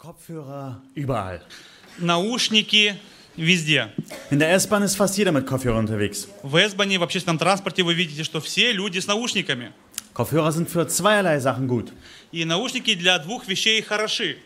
Kopfhörer überall. Наушники везде. In der S-Bahn ist fast jeder mit Kopfhörer unterwegs. В Эсбане, в общественном транспорте вы видите, что все люди с наушниками. Kopfhörer sind für zweierlei Sachen gut. И наушники для двух вещей хороши.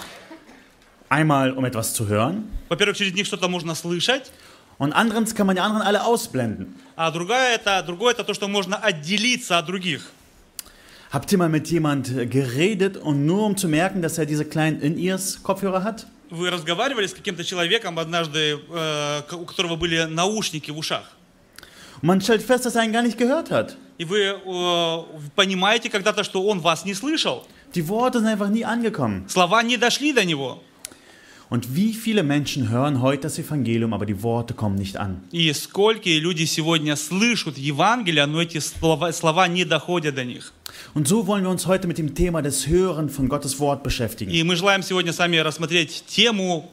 Einmal, um etwas zu hören. Во-первых, через них что-то можно слышать. Und anderens kann man die anderen alle ausblenden. А другое это то, что можно отделиться от других. Habt ihr mal mit jemand geredet und nur um zu merken, dass er diese kleinen In-Ears-Kopfhörer hat? Вы разговаривали с каким-то человеком однажды, у которого были наушники в ушах. Und man stellt fest, dass er einen gar nicht gehört hat. И вы понимаете когда-то, что он вас не слышал. Die Worte sind einfach nie angekommen. Слова не дошли до него. Und wie viele Menschen hören heute das Evangelium, aber die Worte kommen nicht an. И сколько люди сегодня слышат Евангелие, но эти слова не доходят до них. Und so wollen wir uns heute mit dem Thema des Hören von Gottes Wort beschäftigen. И мы желаем сегодня с вами рассмотреть тему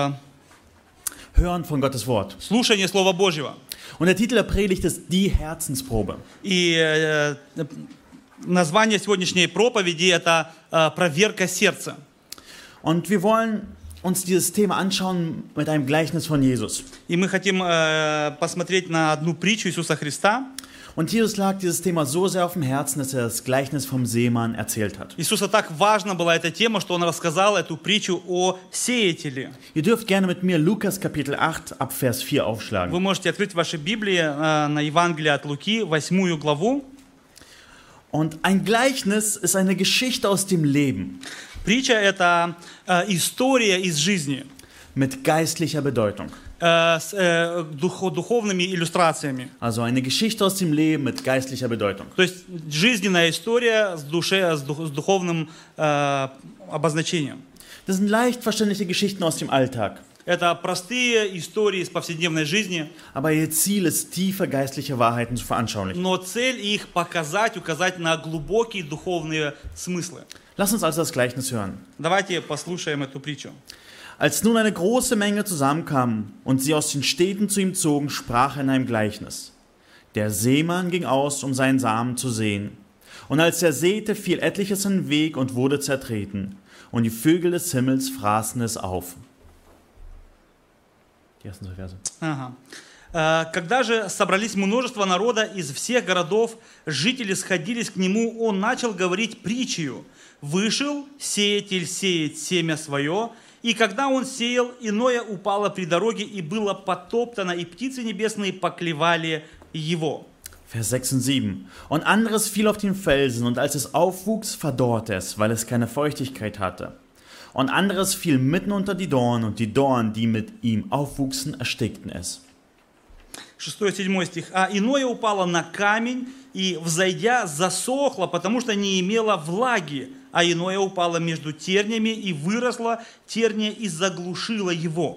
Hören von Gottes Wort. слушания Слова Божьего. Und der Titel der Predigt ist die Herzensprobe. И название сегодняшней проповеди это проверка сердца. Und wir wollen uns dieses Thema anschauen mit einem Gleichnis von Jesus. И мы хотим посмотреть на одну притчу Иисуса Христа. Und Jesus lag dieses Thema so sehr auf dem Herzen, dass er das Gleichnis vom Seemann erzählt hat. Иисусу так важна была эта тема, что он рассказал эту притчу о сеятеле. Ihr dürft gerne mit mir Lukas Kapitel 8 ab Vers 4 aufschlagen. Вы можете открыть ваши Библии на Евангелие от Луки, 8 главу. Und ein Gleichnis ist eine Geschichte aus dem Leben. Притча – это история из жизни mit geistlicher Bedeutung. с духовными иллюстрациями. Also eine Geschichte aus dem Leben mit geistlicher Bedeutung. То есть жизненная история с духовным обозначением. Das sind leicht verständliche Geschichten aus dem Alltag. Это простые истории из повседневной жизни. Aber ihr Ziel ist, tiefe geistliche Wahrheiten zu veranschaulichen. Но цель их указать на глубокие духовные смыслы. Lass uns also das Gleichnis hören. Давайте послушаем эту притчу. Als nun eine große Menge zusammenkam und sie aus den Städten zu ihm zogen, sprach er in einem Gleichnis. Der Seemann ging aus, um seinen Samen zu säen. Und als er säte, fiel etliches in den Weg und wurde zertreten. Und die Vögel des Himmels fraßen es auf. Die ersten zwei Verse. Ага. Когда же собрались множество народа из всех городов, жители сходились к нему, он начал говорить притчею. Вышел сеятель сеять семя свое, и когда он сеял, иное упало при дороге и было потоптано, и птицы небесные поклевали его. Vers 6 und 7. Und anderes fiel auf den Felsen, und als es aufwuchs, verdorrte es, weil es keine Feuchtigkeit hatte. Und anderes fiel mitten unter die Dornen, und die Dornen, die mit ihm aufwuchsen, erstickten es. 6-7 стих. А иное упало на камень, и, взойдя, засохло, потому что не имело влаги. А иное упало между тернями, и выросло терния, и заглушило его.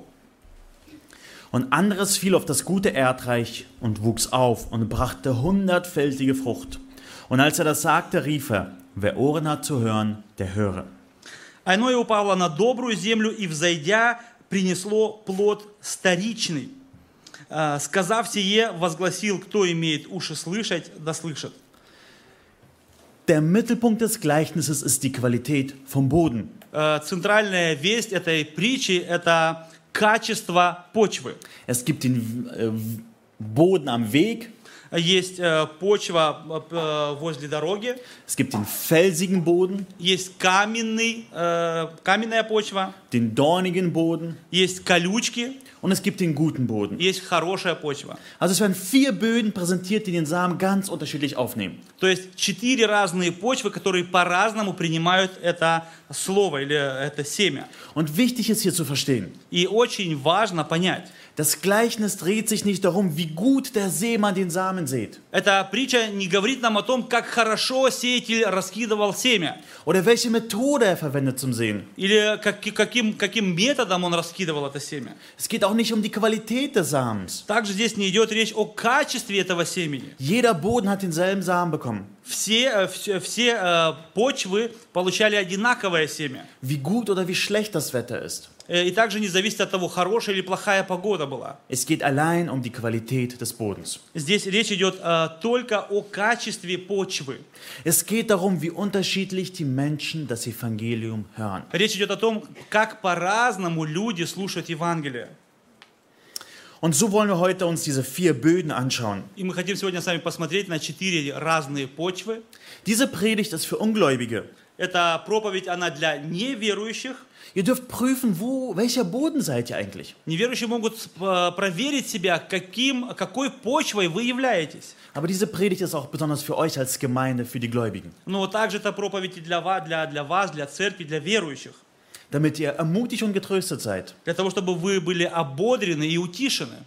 Und anderes fiel auf das gute Erdreich und wuchs auf und brachte 100-fältige Frucht. Und als er das sagte, rief er, wer Ohren hat zu hören, der höre. А иное упало на добрую землю, и, взойдя, принесло плод старичный. Сказав сие, возгласил, кто имеет уши слышать, да слышит. Der Mittelpunkt des Gleichnisses ist die Qualität vom Boden. Центральная весть этой притчи – это качество почвы. Es gibt den Boden am Weg. Есть почва возле дороги. Es gibt den felsigen Boden. Есть каменная почва. Den dornigen Boden. Есть колючки. Und es gibt den guten Boden. Есть хорошая почва. Also es werden 4 Böden präsentiert, die den Samen ganz unterschiedlich aufnehmen. То есть 4 разные почвы, которые по-разному принимают это слово или это семя. Und wichtig ist hier zu verstehen. И очень важно понять. Das Gleichnis dreht sich nicht darum, wie gut der Seemann den Samen sät. Эта притча не говорит нам о том, как хорошо сеятель раскидывал семя. Oder welche Methode er verwendet zum Sehen. Или каким методом он раскидывал это семя. Es geht auch nicht um die Qualität des Samens. Также здесь не идет речь о качестве этого семени. Jeder Boden hat denselben Samen bekommen. Все почвы получали одинаковое семя. Wie gut oder wie schlecht das Wetter ist. И также не зависит от того, хорошая или плохая погода была. Es geht allein um die Qualität des Bodens. Здесь речь идет только о качестве почвы. Es geht darum, wie unterschiedlich die Menschen das Evangelium hören. Речь идет о том, как по-разному люди слушают Евангелие. Und so wollen wir heute uns diese 4 Böden anschauen. И мы хотим сегодня с вами посмотреть на 4 разные почвы. Diese Predigt ist für Ungläubige. Эта проповедь, она для неверующих. Ihr dürft prüfen, welcher Boden seid ihr eigentlich? Неверующие могут проверить себя, какой почвой вы являетесь. Aber diese Predigt ist auch besonders für euch als Gemeinde, für die Gläubigen. Но также эта проповедь и для вас, для церкви, для верующих. Damit ihr ermutigt und getröstet seid. Для того, чтобы вы были ободрены и утешены.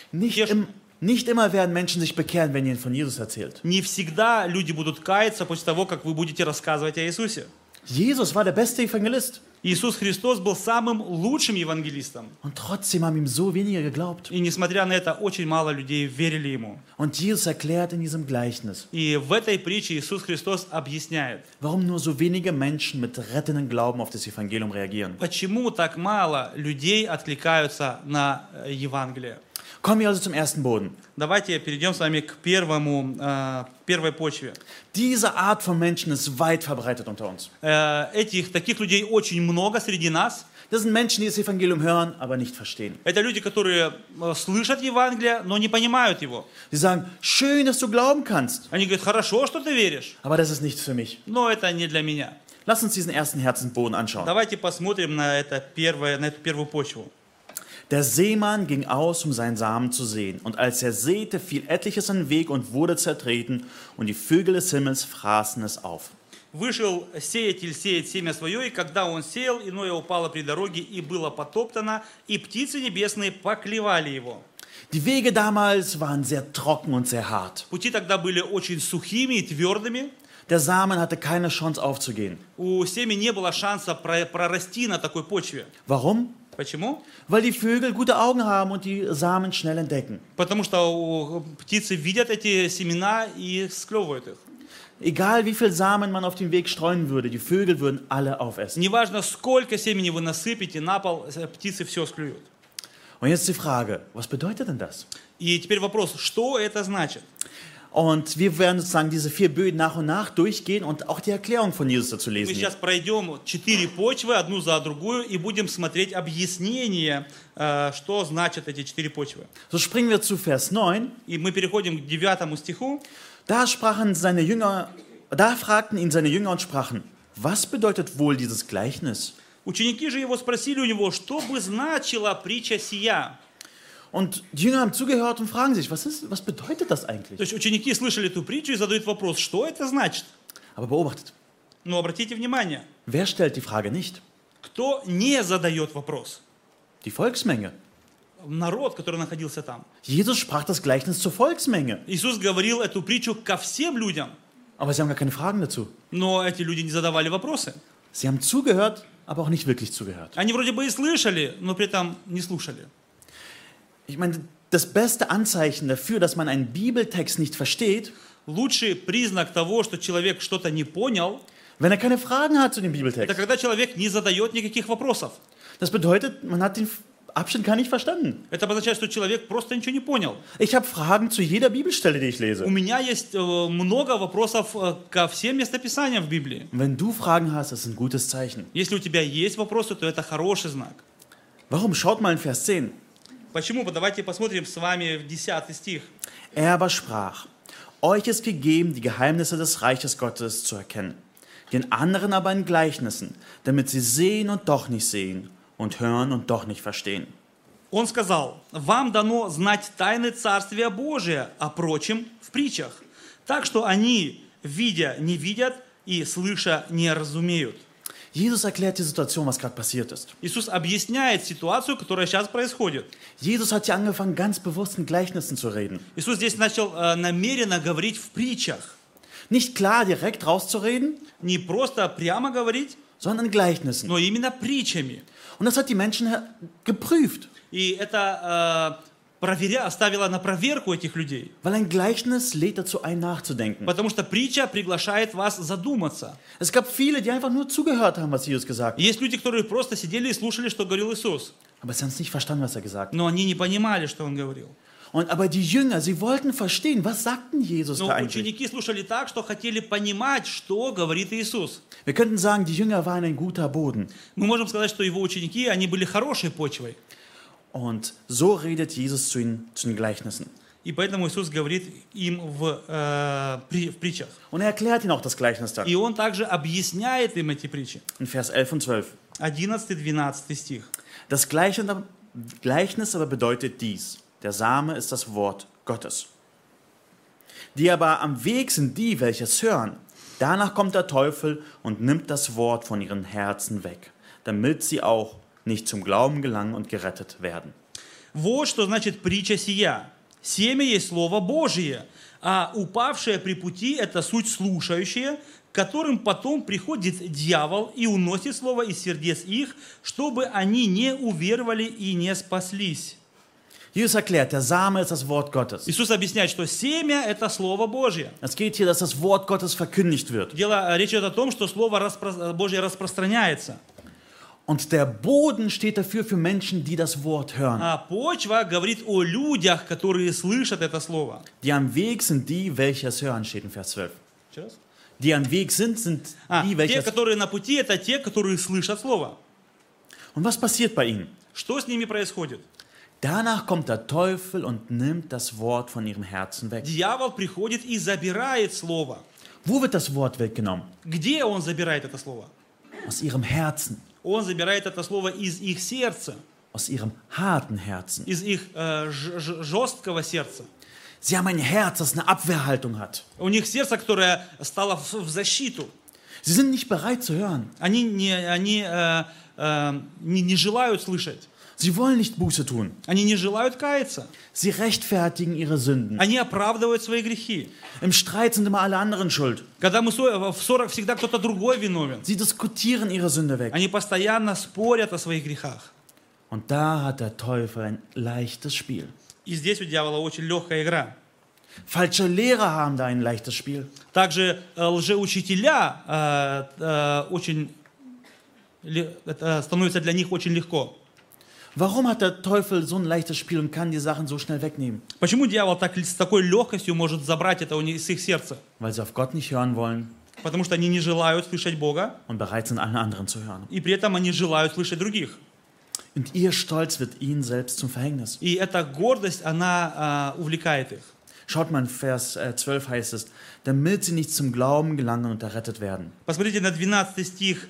Nicht immer werden Menschen sich bekehren, wenn ihr ihnen von Jesus erzählt. Не всегда люди будут каяться после того, как вы будете рассказывать о Иисусе. Jesus war der beste Evangelist. Иисус Христос был самым лучшим евангелистом. Und trotzdem haben ihm so wenige geglaubt. И несмотря на это, очень мало людей верили ему. Und Jesus erklärt in diesem Gleichnis, И в этой притче Иисус Христос объясняет, warum nur so wenige Menschen mit rettenden Glauben auf das Evangelium reagieren. почему так мало людей откликаются на Евангелие. Kommen wir also zum ersten Boden. Давайте перейдем с вами к первой почве. Diese Art von Menschen ist weit verbreitet unter uns. Таких людей очень много среди нас. Das sind Menschen, die das Evangelium hören, aber nicht verstehen. Это люди, которые слышат Евангелие, но не понимают его. Sie sagen, schön, dass du glauben kannst, Они говорят, хорошо, что ты веришь, aber das ist nichts für mich. но это не для меня. Lass uns diesen ersten Herzensboden anschauen. Давайте посмотрим на эту первую почву. Der Seemann ging aus, um seinen Samen zu säen. Und als er säte, fiel etliches an den Weg und wurde zertreten, und die Vögel des Himmels fraßen es auf. Вышел сеятель сеять семя свое, и когда он сеял, иное упало при дороге, и было потоптано, и птицы небесные поклевали его. Die Wege damals waren sehr trocken und sehr hart. Пути тогда были очень сухими и твердыми. Der Samen hatte keine Chance aufzugehen. У семени не было шанса прорасти на такой почве. Warum? Почему? Weil die Vögel gute Augen haben und die Samen schnell entdecken. Потому что птицы видят эти семена и склевывают их. Egal wie viel Samen man auf den Weg streuen würde, die Vögel würden alle aufessen. Неважно, сколько семени вы насыпете на пол, птицы все склюют. Und jetzt die Frage, was bedeutet denn das? И теперь вопрос, что это значит? Und wir werden sozusagen diese 4 Böden nach und nach durchgehen und auch die Erklärung von Jesus dazu Мы lesen. сейчас пройдем 4 почвы, одну за другую, и будем смотреть объяснение, что значат эти 4 почвы. So springen wir zu Vers 9. И мы переходим к 9 стиху. Da fragten ihn seine Jünger und sprachen, was bedeutet wohl dieses Gleichnis? Ученики же его спросили у него, что бы значила притча сия? Und die Jünger haben zugehört und fragen sich, was bedeutet das eigentlich? То есть ученики слышали эту притчу и задают вопрос, что это значит? Aber beobachtet, Но обратите внимание, wer stellt die Frage nicht? кто не задает вопрос? Die Volksmenge. Народ, который находился там. Jesus sprach das Gleichnis zur Volksmenge. Иисус говорил эту притчу ко всем людям, Aber sie haben gar keine Fragen dazu. но эти люди не задавали вопросы. Sie haben zugehört, aber auch nicht wirklich zugehört. Они вроде бы и слышали, но при этом не слушали. Ich meine, das beste Anzeichen dafür, dass man einen Bibeltext nicht versteht, Лучший признак того, что человек что-то не понял, wenn er keine Fragen hat zu dem это Bibeltext. когда человек не задает никаких вопросов. Das bedeutet, man hat den Abschnitt gar nicht verstanden. Это обозначает, что человек просто ничего не понял. Ich habe Fragen zu jeder Bibelstelle, die ich У lese. меня есть много вопросов ко всем местописаниям в Библии. Und wenn du Fragen hast, das ist ein gutes Zeichen. Если у тебя есть вопросы, то это хороший знак. Warum? Schaut mal in Vers 10. Почему? Давайте посмотрим с вами в 10 стих. Er aber sprach, euch ist gegeben, die Geheimnisse des Reiches Gottes zu erkennen, den anderen aber in Gleichnissen, damit sie sehen und doch nicht sehen und hören und doch nicht verstehen. Он сказал, вам дано знать тайны Царствия Божия, а прочим в притчах, так что они, видя, не видят и слыша, не разумеют. Jesus erklärt die Situation, was gerade passiert ist. Иисус объясняет ситуацию, которая сейчас происходит. Jesus hat hier angefangen, ganz bewusst in Gleichnissen zu reden. Иисус здесь начал намеренно говорить в притчах. Nicht klar direkt rauszureden, Не просто прямо говорить, sondern in Gleichnissen. но именно притчами. Und das hat die Menschen geprüft. И это ставила на проверку этих людей. Weil ein Gleichnis lädt dazu ein, nachzudenken. Потому что притча приглашает вас задуматься. Es gab viele, die einfach nur zugehört haben, was Jesus gesagt hat. Есть люди, которые просто сидели и слушали, что говорил Иисус. Aber sie haben es nicht verstanden, was er gesagt hat. Но они не понимали, что Он говорил. Aber die Jünger, sie wollten verstehen, was sagten Jesus Но da eigentlich. ученики слушали так, что хотели понимать, что говорит Иисус. Wir könnten sagen, die Jünger waren ein guter Boden. Мы можем сказать, что Его ученики, они были хорошей почвой. Und so redet Jesus zu ihnen, zu den Gleichnissen. И поэтому Иисус говорит им в притчах. Und er erklärt ihnen auch das Gleichnis dann. И Он также объясняет им эти притчи. In Vers 11 und 12. 11-12 стих. Das Gleichnis aber bedeutet dies. Der Same ist das Wort Gottes. Die aber am Weg sind die, welche es hören. Danach kommt der Teufel und nimmt das Wort von ihren Herzen weg, damit sie auch nicht zum Glauben gelangen und gerettet werden. Вот что значит притча сия. Семя есть Слово Божие, а упавшее при пути – это суть слушающие, к которым потом приходит дьявол и уносит Слово из сердец их, чтобы они не уверовали и не спаслись. Jesus erklärt, der Same ist das Wort Gottes. Иисус объясняет, что семя – это Слово Божье. Es geht hier, dass das Wort Gottes verkündigt wird. Речь идет о том, что Слово Божье распространяется. Und der Boden steht dafür für Menschen, die das Wort hören. А почва говорит о людях, которые слышат это Слово. Die am Weg sind die, welche es hören, steht in Vers 12. Еще раз. Die am Weg sind die, welche Те, es... которые на пути, это те, которые слышат Слово. Und was passiert bei ihnen? Что с ними происходит? Danach kommt der Teufel und nimmt das Wort von ihrem Herzen weg. Дьявол приходит и забирает Слово. Wo wird das Wort weggenommen? Где он забирает это Слово? Aus ihrem Herzen, Он забирает это Слово из их сердца, aus ihrem harten Herzen. из их жесткого сердца. Sie haben ein Herz, das eine Abwehrhaltung hat. У них сердце, которое стало в защиту. Sie sind nicht bereit zu hören. Они не желают слышать. Sie wollen nicht Buße tun. Они не желают каяться. Sie rechtfertigen ihre Sünden. Они оправдывают свои грехи. Im Streit sind immer alle anderen schuld. Когда мы в ссорах, всегда кто-то другой виновен. Sie diskutieren ihre Sünde weg. Они постоянно спорят о своих грехах. Und da hat der Teufel ein leichtes Spiel. И здесь у дьявола очень легкая игра. Falsche Lehrer haben da ein leichtes Spiel. Также лжеучителя становится для них очень легко. Warum hat der Teufel so ein leichtes Spiel und kann die Sachen so schnell wegnehmen? Почему дьявол с такой легкостью может забрать это из их сердца? Weil sie auf Gott nicht hören wollen Потому что они не желают слышать Бога, und bereit sind, alle anderen zu hören. и при этом они желают слышать других. Und ihr Stolz wird ihnen selbst zum Verhängnis. И эта гордость, она увлекает их. Schaut mal, in Vers 12 heißt es, damit sie nicht zum Glauben gelangen und errettet werden. Посмотрите на 12 стих.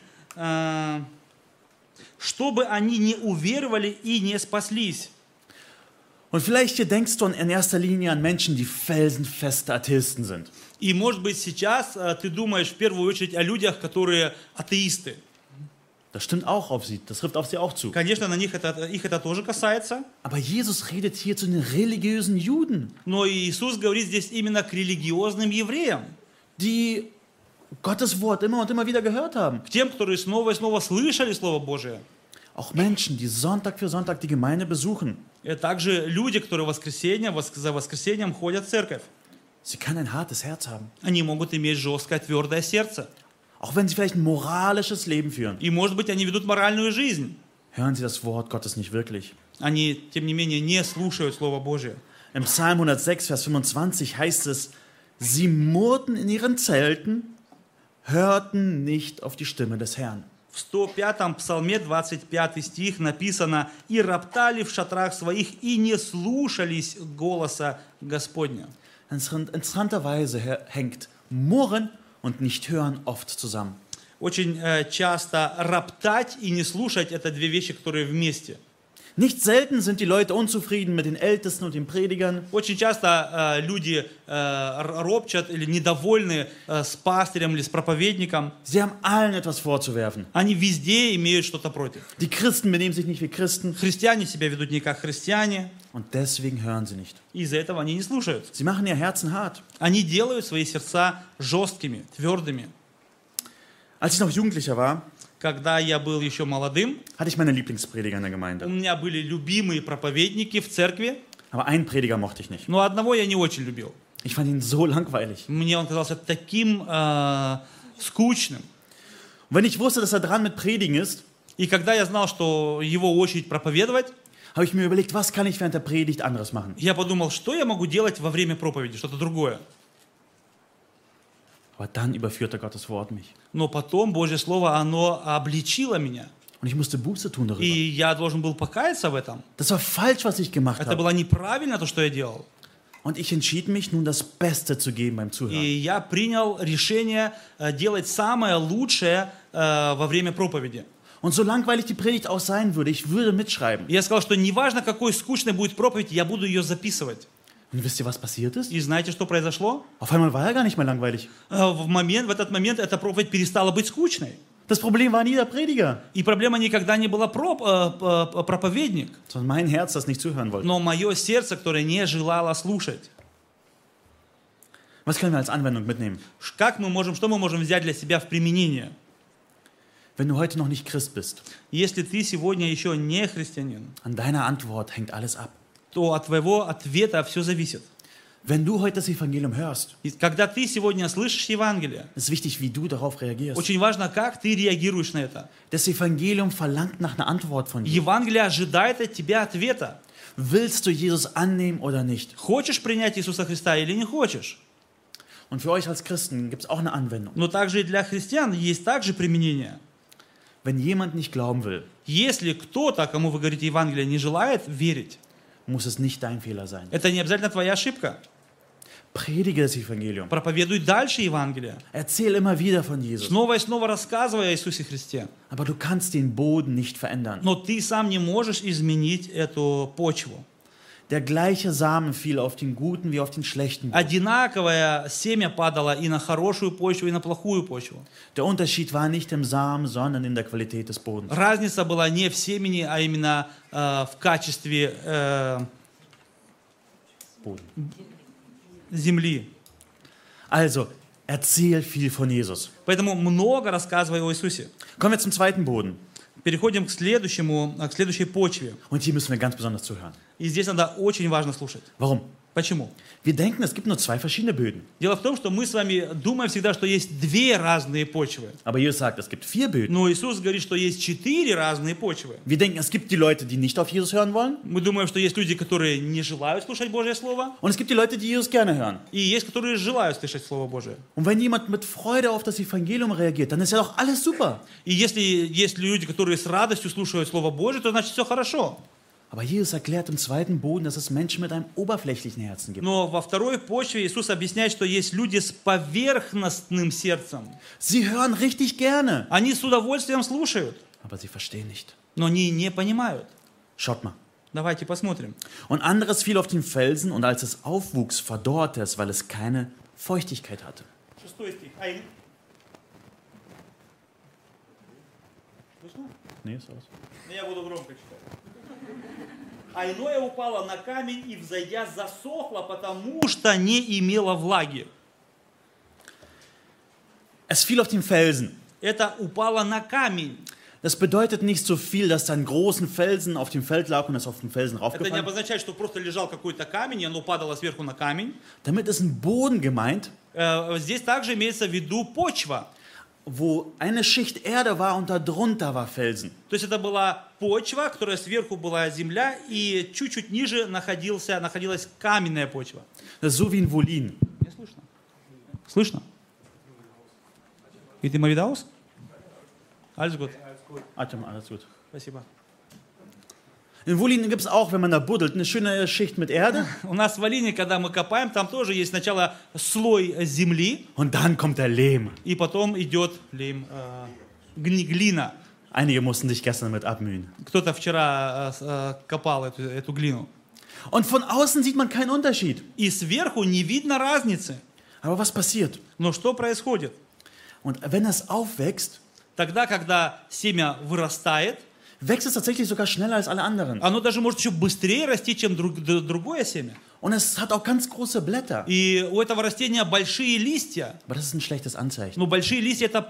Чтобы они не уверовали и не спаслись. Und vielleicht hier denkst du in erster Linie an Menschen, die felsenfeste Atheisten sind. И, может быть, сейчас ты думаешь в первую очередь о людях, которые атеисты. Das stimmt auch auf sie, das trifft auf sie auch zu. Конечно, их это тоже касается. Aber Jesus redet hier zu den religiösen Juden, Но Иисус говорит здесь именно к религиозным евреям. die Gottes Wort immer und immer wieder gehört haben. К тем, которые снова и снова слышали Слово Божие. Auch Menschen, die Sonntag für Sonntag die Gemeinde besuchen. И также люди, которые за воскресеньем ходят в церковь. Sie können ein hartes Herz haben. Они могут иметь жесткое, твердое сердце. Auch wenn sie vielleicht ein moralisches Leben führen. И, может быть, они ведут моральную жизнь. Hören sie das Wort Gottes nicht wirklich. Они, тем не менее, не слушают Слово Божие. Im Psalm 106, Vers 25 heißt es, sie murrten in ihren Zelten, hörten nicht auf die Stimme des Herrn. В 105-м псалме, 25 стих, написано «И роптали в шатрах своих, и не слушались голоса Господня». Interessanterweise hängt Murren und nicht hören oft zusammen. Очень часто роптать и не слушать – это две вещи, которые вместе. Nicht selten sind die Leute unzufrieden mit den Ältesten und den Predigern. Очень часто люди ропчат или недовольны с пастырем или с проповедником. Sie haben allen etwas vorzuwerfen. Они везде имеют что-то против. Die Christen benehmen sich nicht wie Christen. Христиане себя ведут не как христиане, Und deswegen hören sie nicht. и из-за этого они не слушают. Sie machen ihr Herzen hart. Они делают свои сердца жесткими, твердыми. Als ich noch Jugendlicher war, Когда я был еще молодым, hatte ich meine Lieblingsprediger in der у Gemeinde. меня были любимые проповедники в церкви. Aber einen Prediger mochte ich nicht. Но одного я не очень любил. Ich fand ihn so langweilig. Мне он казался таким скучным. Und wenn ich wusste, dass er dran mit Predigen ist, И когда я знал, что его очередь проповедовать, habe ich mir überlegt, was kann ich während der Predigt anderes machen? я подумал, что я могу делать во время проповеди, что-то другое. Aber dann überführte Gottes Wort mich. Но потом Божье Слово, оно обличило меня. Und ich musste Buße tun darüber. И я должен был покаяться в этом. Das war falsch, was ich gemacht Это habe. было неправильно, то, что я делал. Und ich entschied mich, nun das Beste zu geben beim И Zuhören. я принял решение делать самое лучшее во время проповеди. Und so langweilig die Predigt auch sein würde, ich würde mitschreiben. И я сказал, что неважно, какой скучной будет проповедь, я буду ее записывать. Und wisst ihr, was passiert ist? И знаете, что произошло? Auf einmal war er gar nicht mehr langweilig. В этот момент эта проповедь перестала быть скучной. Das Problem war nie der Prediger, И проблема никогда не была проповедник, sondern mein Herz, das nicht zuhören wollte. но мое сердце, которое не желало слушать. Was können wir als Anwendung mitnehmen? Что мы можем взять для себя в применение? Wenn du heute noch nicht Christ bist, Если ты сегодня еще не христианин, an deiner Antwort hängt alles ab. то от твоего ответа все зависит. Wenn du heute das Evangelium hörst, И когда ты сегодня слышишь Евангелие, ist wichtig, wie du darauf reagierst. очень важно, как ты реагируешь на это. Das Evangelium verlangt nach einer Antwort von dir. Евангелие ожидает от тебя ответа. Willst du Jesus annehmen oder nicht? Хочешь принять Иисуса Христа или не хочешь? Und für euch als Christen gibt es auch eine Anwendung. Но также и для христиан есть также применение. Wenn jemand nicht glauben will, Если кто-то, кому вы говорите Евангелие, не желает верить, muss es nicht dein Fehler sein. это не обязательно твоя ошибка. Predige das Evangelium. Проповедуй дальше Евангелие. Erzähl immer wieder von Jesus. Снова и снова рассказывай о Иисусе Христе. Aber du kannst den Boden nicht verändern. Но ты сам не можешь изменить эту почву. Der gleiche Samen fiel auf den guten wie auf den schlechten. Одинаковое семя падало и на хорошую почву, и на плохую почву. Der Unterschied war nicht im Samen, sondern in der Qualität des Bodens. Разница была не в семени, а именно в качестве Boden. земли. Also, erzähl viel von Jesus. Поэтому много рассказывай о Иисусе. Kommen wir zum zweiten Boden. Переходим к следующей почве. Und hier müssen wir ganz besonders zuhören. И здесь надо очень важно слушать. Warum? Почему? Wir denken, es gibt nur zwei verschiedene Böden. Дело в том, что мы с вами думаем всегда, что есть две разные почвы. Aber Jesus sagt, es gibt 4 Böden. Но Иисус говорит, что есть 4 разные почвы. Wir denken, es gibt die Leute, die nicht auf Jesus hören wollen. Мы думаем, что есть люди, которые не желают слушать Божье Слово, Und es gibt die Leute, die Jesus gerne hören. и есть, которые желают слышать Слово Божие. Und wenn jemand mit Freude auf das Evangelium reagiert, dann ist ja doch alles super. И если есть люди, которые с радостью слушают Слово Божие, то значит все хорошо. Aber Jesus erklärt im zweiten Boden, dass es Menschen mit einem oberflächlichen Herzen gibt. Но во второй почве Иисус объясняет, что есть люди с поверхностным сердцем. Sie hören richtig gerne, Они с удовольствием слушают, aber sie verstehen nicht. но они не понимают. Schaut mal. Давайте посмотрим. Und anderes fiel auf den Felsen, und als es aufwuchs, verdorrte es, weil es keine Feuchtigkeit hatte. 6 стих. Nee, ist aus. Я буду громко читать. А иное упало на камень и, взойдя, засохло, потому что не имело влаги. Es fiel auf den Felsen. Это упало на камень. Das bedeutet nicht so viel, dass da ein großen Felsen auf dem Feld lag und es auf den Felsen Это не raufgefallen. обозначает, что просто лежал какой-то камень, и оно падало сверху на камень. Damit ist ein Boden gemeint, Здесь также имеется в виду почва. wo eine Schicht Erde war und darunter war Felsen. То есть это была почва, которая сверху была земля, и чуть-чуть ниже находилась каменная почва. Das ist so wie ein Volin. Не слышно? Слышно? Geht immer wieder aus? Alles gut. Atem, alles gut. Спасибо. In Volin gibt es auch, wenn man da buddelt, eine schöne Schicht mit Erde У нас в Волине, когда мы копаем, там тоже есть сначала слой земли, und dann kommt der Lehm. и потом идет глина. Einige mussten sich gestern damit abmühen. Кто-то вчера копал эту глину. Und von außen sieht man keinen Unterschied. И сверху не видно разницы. Aber was passiert? Но что происходит? Und wenn es aufwächst, Тогда, когда семя вырастает, wächst es tatsächlich sogar schneller als alle anderen. оно даже может еще быстрее расти, чем другое семя. Und es hat auch ganz große Blätter. И у этого растения большие листья. Aber das ist ein schlechtes Anzeichen. Но большие листья это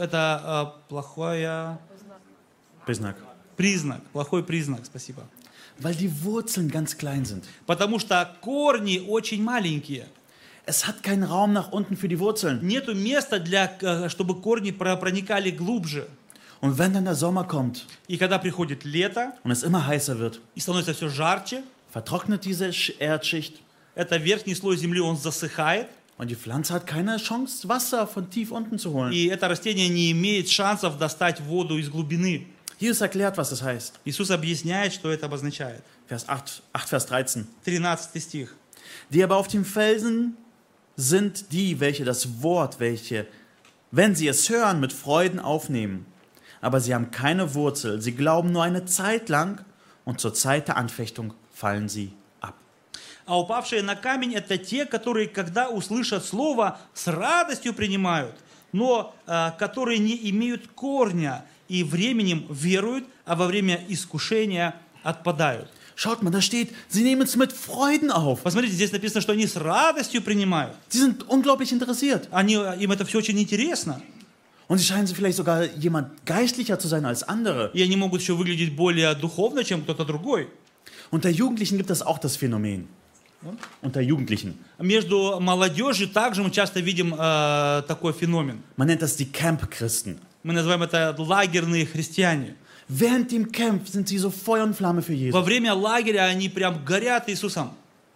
плохой Bisnack. признак. Плохой признак, спасибо. Weil die Wurzeln ganz klein sind. Потому что корни очень маленькие. Es hat keinen Raum nach unten für die Wurzeln. Нету места, чтобы корни проникали глубже. Und wenn dann der Sommer kommt И когда приходит лето, und es immer heißer wird, и становится все жарче, vertrocknet diese Erdschicht это верхний слой земли, он засыхает, und die Pflanze hat keine Chance, Wasser von tief unten zu holen. и это растение не имеет шансов достать воду из глубины. Jesus erklärt, was das heißt. Иисус объясняет, что это обозначает. Vers 8, Vers 13. 13 стих. Die aber auf dem Felsen sind die, welche das Wort, welche, wenn sie es hören, mit Freuden aufnehmen. Aber sie haben keine Wurzel. Sie glauben nur eine Zeit lang und zur Zeit der Anfechtung fallen sie ab. А упавшие на камень – это те, которые, когда услышат слово, с радостью принимают, но которые не имеют корня и временем веруют, а во время искушения отпадают. Schaut mal, da steht, sie nehmen es mit Freuden auf. Посмотрите, здесь написано, что они с радостью принимают. Sie sind unglaublich interessiert. Им это все очень интересно. Und sie scheinen vielleicht sogar jemand geistlicher zu sein als andere. И они могут еще выглядеть более духовно, чем кто-то другой. Unter Jugendlichen gibt es auch das Phänomen. Unter Jugendlichen. Между молодежью также мы часто видим такой феномен. Man nennt das die Camp-Christen. Мы называем это лагерные христиане. Während dem Camp sind sie so Feuer und Flamme für Jesus. Во время лагеря они прям горят Иисусом.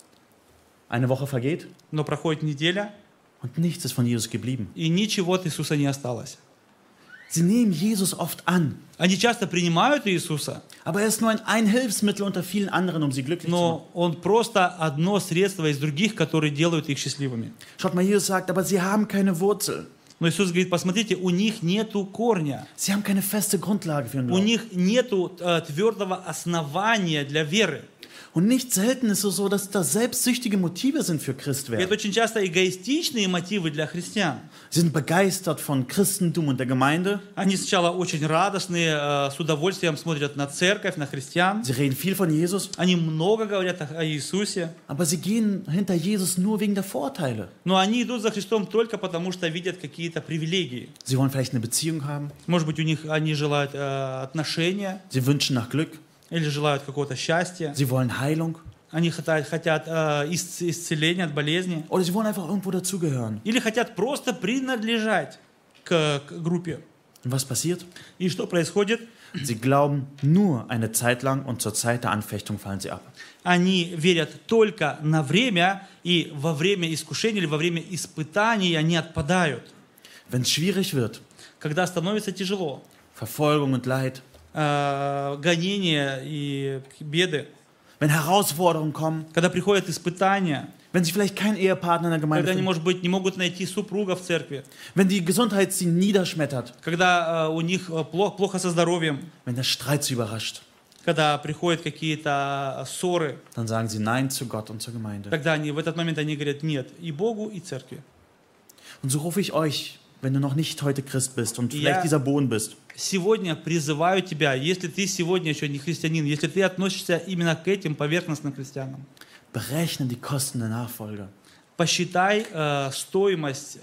Eine Woche vergeht Но проходит неделя, und nichts ist von Jesus geblieben. и ничего от Иисуса не осталось. Sie nehmen Jesus oft an, Они часто принимают Иисуса, aber er ist nur ein Hilfsmittel unter vielen anderen, um sie glücklich zu machen. но Он просто одно средство из других, которые делают их счастливыми. Schaut mal, Jesus sagt, aber sie haben keine Wurzel. Но Иисус говорит, посмотрите, у них нету корня, Sie haben keine feste Grundlage für den у Glauben. них нету твердого основания для веры. Und nicht selten ist es so, dass das selbstsüchtige Motive sind für И это Christwerden. очень часто эгоистичные мотивы для христиан. Sie sind begeistert von Christentum und der Gemeinde. Они сначала очень радостные, с удовольствием смотрят на церковь, на христиан. Sie reden viel von Jesus, Они много говорят о Иисусе, aber sie gehen hinter Jesus nur wegen der Vorteile. но они идут за Христом только потому, что видят какие-то привилегии. Sie wollen vielleicht eine Beziehung haben, Может быть, они желают отношения sie wünschen nach Glück, или желают какого-то счастья. sie wollen Heilung Они хотят исцеления от болезни. oder sie wollen einfach irgendwo dazugehören. Или хотят просто принадлежать к группе. Und was passiert? И что происходит? Sie glauben nur eine Zeit lang und zur Zeit der Anfechtung fallen sie ab. Они верят только на время, и во время искушения или во время испытаний они отпадают. Wenn es schwierig wird, Когда становится тяжело, Verfolgung und Leid, гонения и беды, wenn Herausforderungen kommen, когда приходят испытания, wenn sie vielleicht keinen Ehepartner in der Gemeinde когда они, finden, может быть, не могут найти супруга в церкви, wenn die Gesundheit sie niederschmettert, когда у них плохо со здоровьем, wenn der Streit sie überrascht, когда приходят какие-то ссоры, dann sagen sie Nein zu Gott und zur Gemeinde. тогда в этот момент они говорят нет и Богу, и церкви. Und so rufe ich euch, wenn du noch nicht heute Christ bist und vielleicht Ja. dieser Boden bist, Сегодня призываю тебя, если ты сегодня еще не христианин, если ты относишься именно к этим поверхностным христианам, berechne die Kosten der Nachfolge. посчитай стоимость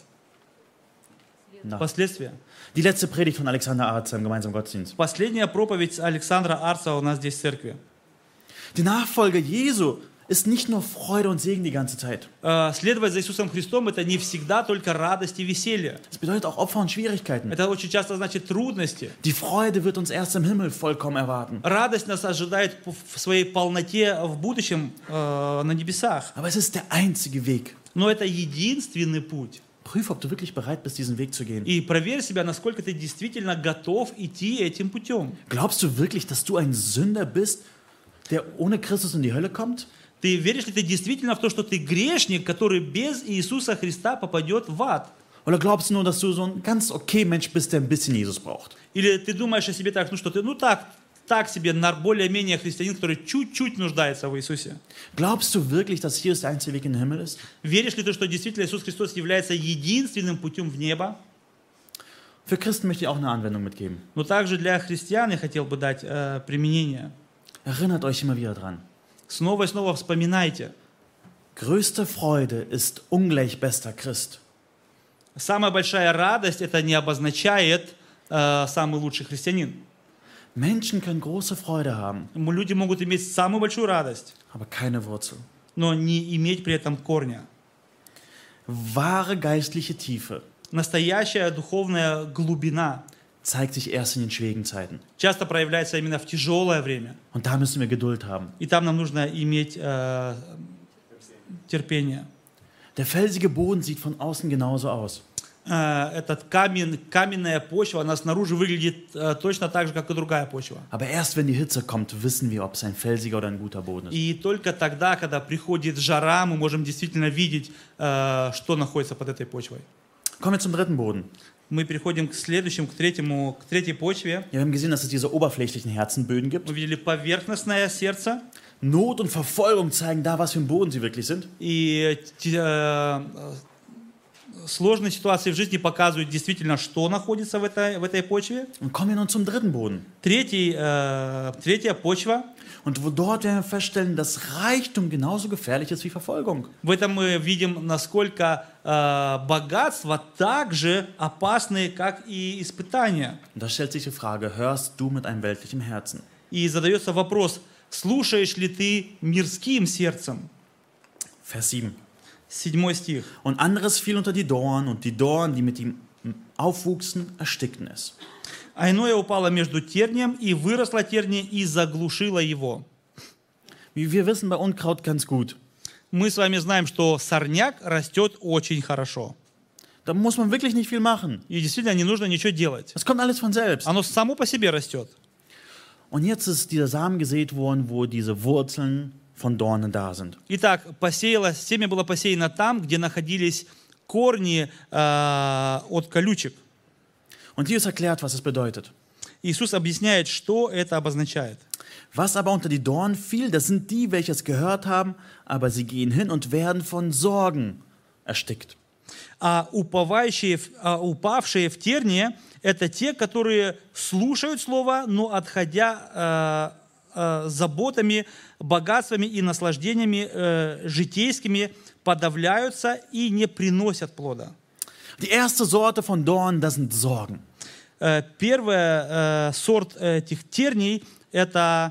последствия. Die letzte Predigt von Alexander Arzt im gemeinsamen Gottesdienst. Последняя проповедь Александра Арца у нас здесь в церкви. Die Nachfolge Jesu ist nicht nur Freude und Segen die ganze Zeit. Следовать за Иисусом Христом – это не всегда только радость и веселье. Es bedeutet auch Opfer und Schwierigkeiten. Это очень часто значит трудности. Die Freude wird uns erst im Himmel vollkommen erwarten. Радость нас ожидает в своей полноте в будущем на небесах. Aber es ist der einzige Weg. Но это единственный путь. Prüfe, ob du wirklich bereit bist, diesen Weg zu gehen. И проверь себя, насколько ты действительно готов идти этим путем. Glaubst du wirklich, dass du ein Sünder bist, der ohne Christus in die Hölle kommt? Ты веришь ли ты действительно в то, что ты грешник, который без Иисуса Христа попадет в ад? Oder glaubst du nur, dass du so ein ganz okay Mensch bist, der ein bisschen Jesus braucht? Или ты думаешь о себе так, что ты, так себе, более-менее христианин, который чуть-чуть нуждается в Иисусе? Glaubst du wirklich, dass Jesus der einzige Weg in den Himmel ist? Веришь ли ты, что действительно Иисус Христос является единственным путем в небо? Für Christen möchte ich auch eine Anwendung mitgeben. Но также для христиан я хотел бы дать применение. Erinnert euch immer wieder dran. Снова и снова вспоминайте. Größte Freude ist ungleich bester Christ. Самая большая радость это не обозначает самый лучший христианин. Menschen können große Freude haben, Люди могут иметь самую большую радость, aber keine Wurzel. но не иметь при этом корня. Wahre geistliche Tiefe Настоящая духовная глубина zeigt sich erst in den schwierigen Zeiten. часто проявляется именно в тяжелое время. Und da müssen wir Geduld haben. И там нам нужно иметь терпение. Der felsige Boden sieht von außen genauso aus. Этот каменная почва, она снаружи выглядит точно так же, как и другая почва. Aber erst wenn die Hitze kommt, wissen wir, ob es ein felsiger oder ein guter Boden ist. И только тогда, когда приходит жара, мы можем действительно видеть, что находится под этой почвой. Kommen wir zum dritten Boden. Мы переходим к следующему, к третьей почве. Wir haben gesehen, dass es diese oberflächlichen Herzenböden gibt. Мы видели поверхностное сердце. Not und Verfolgung zeigen da, was für ein Boden sie wirklich sind. И сложные ситуации в жизни показывают действительно, что находится в этой почве. Und kommen wir nun zum dritten Boden. Третья почва. Und dort werden wir feststellen, dass Reichtum genauso gefährlich ist wie Verfolgung. В этом мы видим, насколько богатство так же опасны, как и испытания. Und da stellt sich die Frage, hörst du mit einem weltlichen Herzen? И задается вопрос, слушаешь ли ты мирским сердцем? Vers 7. 7 стих. Und anderes fiel unter die Dornen, und die Dornen, die mit ihm aufwuchsen, erstickten es. А иное упало между тернием, и выросло терние, и заглушило его. Wir wissen bei Unkraut ganz gut. Мы с вами знаем, что сорняк растет очень хорошо. Da muss man wirklich nicht viel machen. И действительно не нужно ничего делать. Das kommt alles von selbst. Оно само по себе растет. Und jetzt ist dieser Samen gesät worden, wo diese Wurzeln von Dornen da sind. Итак, семя было посеяно там, где находились корни от колючек. Und Jesus erklärt, was es bedeutet. Иисус объясняет, что это обозначает. Was aber unter die Dornen fiel, das sind die, welche es gehört haben, aber sie gehen hin und werden von Sorgen erstickt. А упавшие в тернии – это те, которые слушают Слово, но отходя заботами, богатствами и наслаждениями житейскими, подавляются и не приносят плода. Die erste Sorte von Dornen, das sind Sorgen. Первый сорт этих терний – это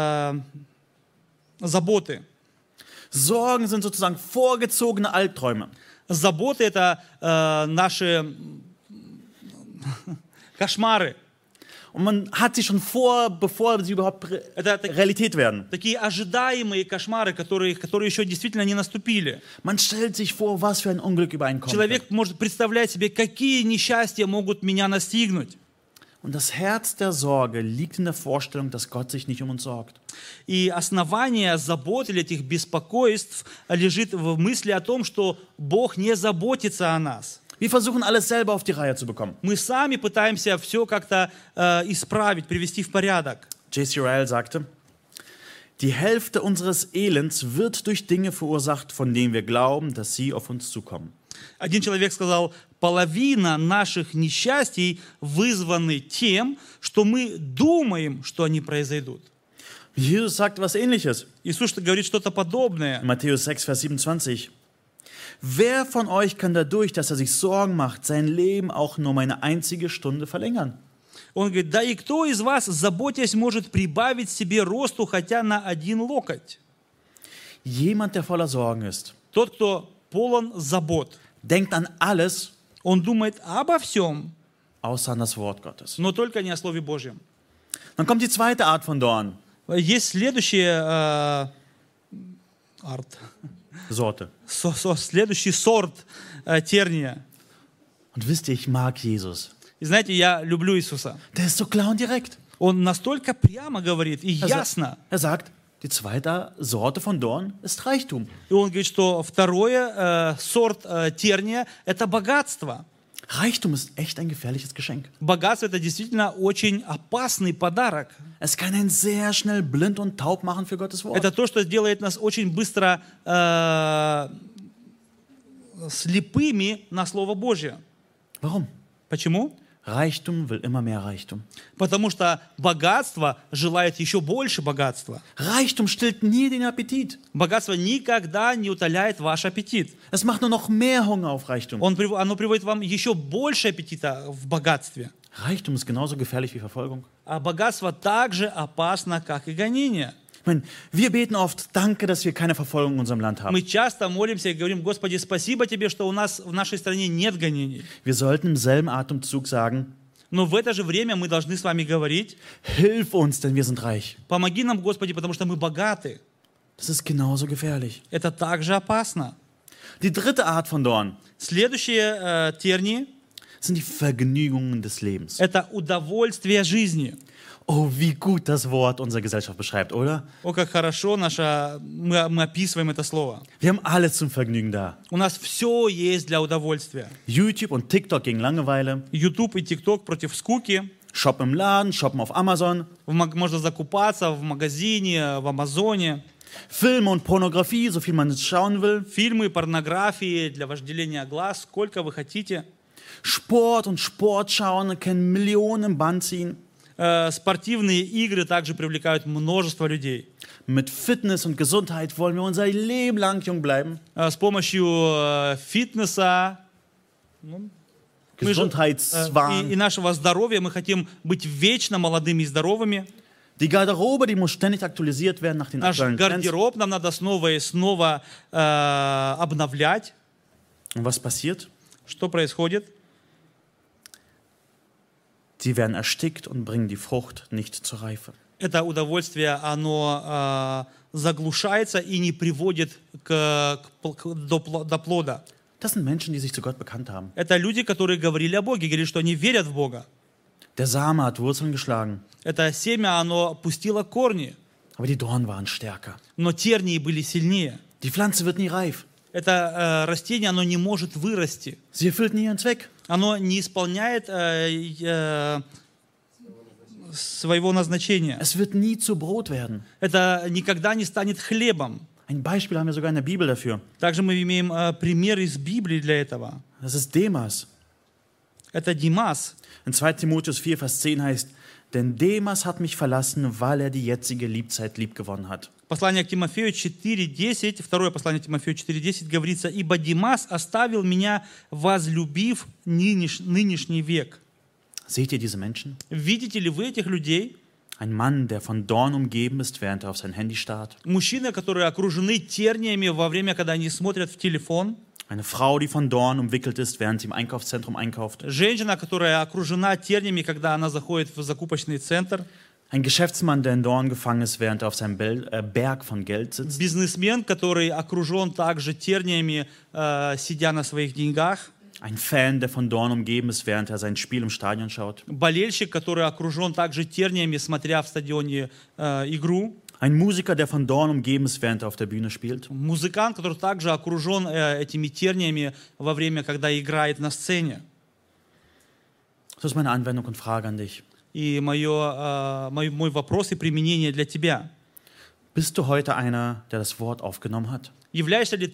заботы. Sorgen sind sozusagen vorgezogene Albträume. Заботы – это наши кошмары. Und man hat sie schon bevor sie überhaupt Realität werden. Такие ожидаемые кошмары, которые еще действительно не наступили. Man stellt sich vor, was für ein Unglück über einen kommt. Человек может представлять себе, какие несчастья могут меня настигнуть. Und das Herz der Sorge liegt in der Vorstellung, dass Gott sich nicht um uns sorgt. И основание забот или этих беспокойств лежит в мысли о том, что Бог не заботится о нас. Wir versuchen alles selber auf die Reihe zu bekommen. Мы сами пытаемся все как-то исправить, привести в порядок. J.C. Ryle sagte, die Hälfte unseres Elends wird durch Dinge verursacht, von denen wir glauben, dass sie auf uns zukommen. Один человек сказал, половина наших несчастий вызваны тем, что мы думаем, что они произойдут. Jesus sagt was Ähnliches. Иисус говорит что-то подобное. Matthäus 6, Vers 27. Wer von euch kann dadurch, dass er sich Sorgen macht, sein Leben auch nur um eine einzige Stunde verlängern? Он говорит, да и кто из вас, заботясь, может прибавить себе росту хотя на 1 локоть? Jemand, der voller Sorgen ist, Тот, кто полон забот, denkt an alles, он думает обо всем, außer an das Wort Gottes. но только не о Слове Божьем. Dann kommt die zweite Art von Dornen. Есть следующая Sorte. следующий сорт терния. Und wisst ihr, ich mag Jesus. И знаете, я люблю Иисуса. Der ist so klar und direkt. Он настолько прямо говорит и ясно. Er sagt, die zweite Sorte von Dornen ist Reichtum. И он говорит, что второй сорт терния – это богатство. Reichtum ist echt ein gefährliches Geschenk. Богатство – это действительно очень опасный подарок. Es kann einen sehr schnell blind und taub machen für Gottes Wort. Это то, что делает нас очень быстро слепыми на Слово Божье. Warum? Почему? Reichtum will immer mehr Reichtum. Потому что богатство желает еще больше богатства. Reichtum stillt nie den Appetit. Богатство никогда не утоляет ваш аппетит. Es macht nur noch mehr Hunger auf Reichtum. Оно приводит вам еще больше аппетита в богатстве. Reichtum ist genauso gefährlich wie Verfolgung. А богатство так же опасно, как и гонение. Ich meine, wir beten oft, danke, dass wir keine Verfolgung in unserem Land haben. Мы часто молимся и говорим: Господи, спасибо Тебе, что у нас в нашей стране нет гонений. Wir sollten im selben Atemzug sagen, Но в это же время мы должны с вами говорить: hilf uns, denn wir sind reich. помоги нам, Господи, потому что мы богаты. Das ist genauso gefährlich. Это также опасно. Die dritte Art von Dorn Следующие тернии sind die Vergnügungen des Lebens. – это удовольствие жизни. Oh, wie gut das Wort unsere Gesellschaft beschreibt, oder? О, как хорошо мы описываем это слово. Wir haben alles zum Vergnügen da. У нас все есть для удовольствия. YouTube und TikTok gegen Langeweile, YouTube и TikTok против скуки. Shoppen im Laden, Shoppen auf Amazon, Можно закупаться в магазине, в Амазоне. Filme und Pornografie, so viel man es schauen will, Фильмы, порнографии для вожделения глаз, сколько вы хотите. Sport und Sport schauen, können Millionen im Bann ziehen. Спортивные игры также привлекают множество людей. Mit Fitness und Gesundheit wollen wir unser Leben lang jung bleiben. С помощью фитнеса и Gesundheitswahn. нашего здоровья мы хотим быть вечно молодыми и здоровыми. Die Garderobe, die muss ständig aktualisiert werden nach den Наш aktuellen Trends. гардероб нам надо снова и снова обновлять. Und was passiert? Что происходит? Sie werden erstickt und bringen die Frucht nicht zur Reife. Это удовольствие, оно заглушается и не приводит до плода. Das sind Menschen, die sich zu Gott bekannt haben. Это люди, которые говорили о Боге, говорили, что они верят в Бога. Der Same hat Wurzeln geschlagen, Это семя, оно пустило корни, aber die Dornen waren stärker. но тернии были сильнее. Die Pflanze wird nie reif. Это растение, оно не может вырасти. Sie erfüllt nie ihren Zweck. Оно не исполняет своего назначения. Es wird nie zu Brot werden. Это никогда не станет хлебом. Ein Beispiel haben wir sogar in der Bibel dafür. Также мы имеем пример из Библии для этого. Das ist Demas. Это Димас. In 2 Timotheus 4, Vers 10 heißt, denn Demas hat mich verlassen, weil er die jetzige Liebzeit liebgewonnen hat. Послание к Тимофею 4:10, второе послание к Тимофею 4:10 говорится: «Ибо Димас оставил меня, возлюбив нынешний век». Seht ihr diese Menschen? Видите ли вы этих людей? Ein Mann, der von Dorn umgeben ist, während er auf sein Handy starrt. Мужчины, которые окружены терниями во время, когда они смотрят в телефон. Eine Frau, die von Dorn umwickelt ist, während sie im Einkaufszentrum einkauft. Женщина, которая окружена терниями, когда она заходит в закупочный центр. Ein Geschäftsmann, der in Dorn gefangen ist, während er auf seinem Berg von Geld sitzt. Бизнесмен, который окружен также терниями, сидя на своих деньгах. Ein Fan, der von Dorn umgeben ist, während er sein Spiel im Stadion schaut. Болельщик, который окружен также терниями, смотря в стадионе игру. Ein Musiker, der von Dorn umgeben ist, während er auf der Bühne spielt. Музыкант, который также окружен этими терниями во время, когда играет на сцене. Das ist meine Anwendung und Frage an dich. И мой вопрос и применение для тебя. Bist du heute einer, der das Wort aufgenommen hat? Являешься ли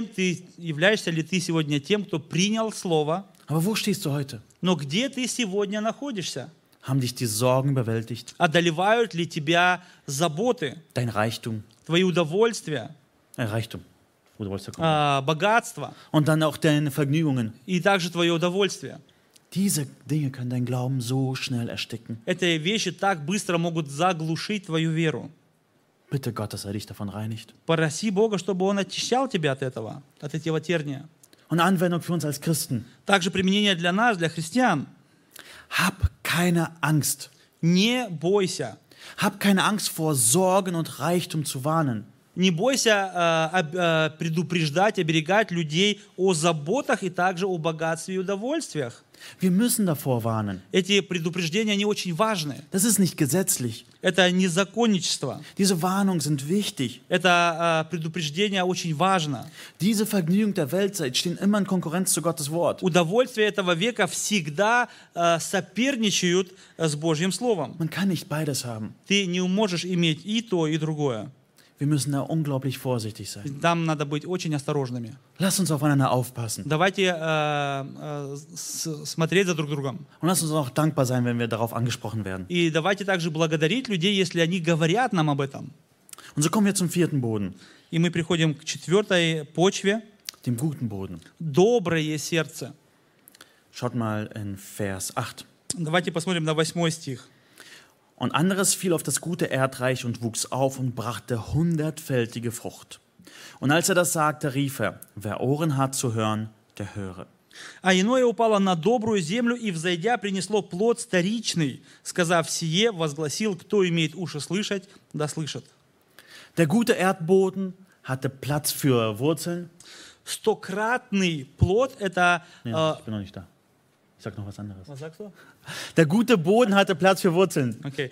ты сегодня тем, кто принял Слово? Aber wo stehst du heute? Но где ты сегодня находишься? Haben dich die Sorgen überwältigt? Одолевают ли тебя заботы, Dein Reichtum? твои удовольствия, Reichtum. Удовольствие kommt. богатство Und dann auch deine Vergnügungen. и также твое удовольствие? Diese Dinge können deinen Glauben so schnell ersticken. Эти вещи так быстро могут заглушить твою веру. Bitte Gott, dass er dich davon reinigt. Проси Бога, чтобы Он очищал тебя от этого терния. Und Anwendung für uns als Christen. Также применение для нас, для христиан. Hab keine Angst. Не бойся. Hab keine Angst vor Sorgen und Reichtum zu warnen. Не бойся предупреждать, оберегать людей о заботах и также о богатстве и удовольствиях. Wir müssen davor warnen. Эти предупреждения, они очень важны. Das ist nicht gesetzlich. Это не законничество. Diese Warnungen sind wichtig. Это предупреждение очень важно. Diese Vergnügungen der Weltzeit stehen immer in Konkurrenz zu Gottes Wort. Удовольствия этого века всегда соперничают с Божьим Словом. Man kann nicht beides haben. Ты не можешь иметь и то, и другое. Wir müssen da unglaublich vorsichtig sein. Там надо быть очень осторожными. Lass uns aufeinander aufpassen. Давайте смотреть за друг другом. Und lass uns auch dankbar sein, wenn wir darauf angesprochen werden. И давайте также благодарить людей, если они говорят нам об этом. Und so kommen wir zum 4. Boden, И мы приходим к 4. почве. dem guten Boden. Доброе сердце. Schaut mal in Vers 8. Давайте посмотрим на 8 стих. Und anderes fiel auf das gute Erdreich und wuchs auf und brachte 100-fältige Frucht. Und als er das sagte, rief er, wer Ohren hat zu hören, der höre. А иное упало на добрую землю и, взойдя, принесло плод сторичный. Сказав сие, возгласил, кто имеет уши слышать, да слышит. Der gute Erdboden hatte Platz für Wurzeln. Стократный плод – это... Nee, ich bin noch nicht da. Ich sag noch was anderes. Was sagst du? Der gute Boden hatte Platz für Wurzeln. Okay.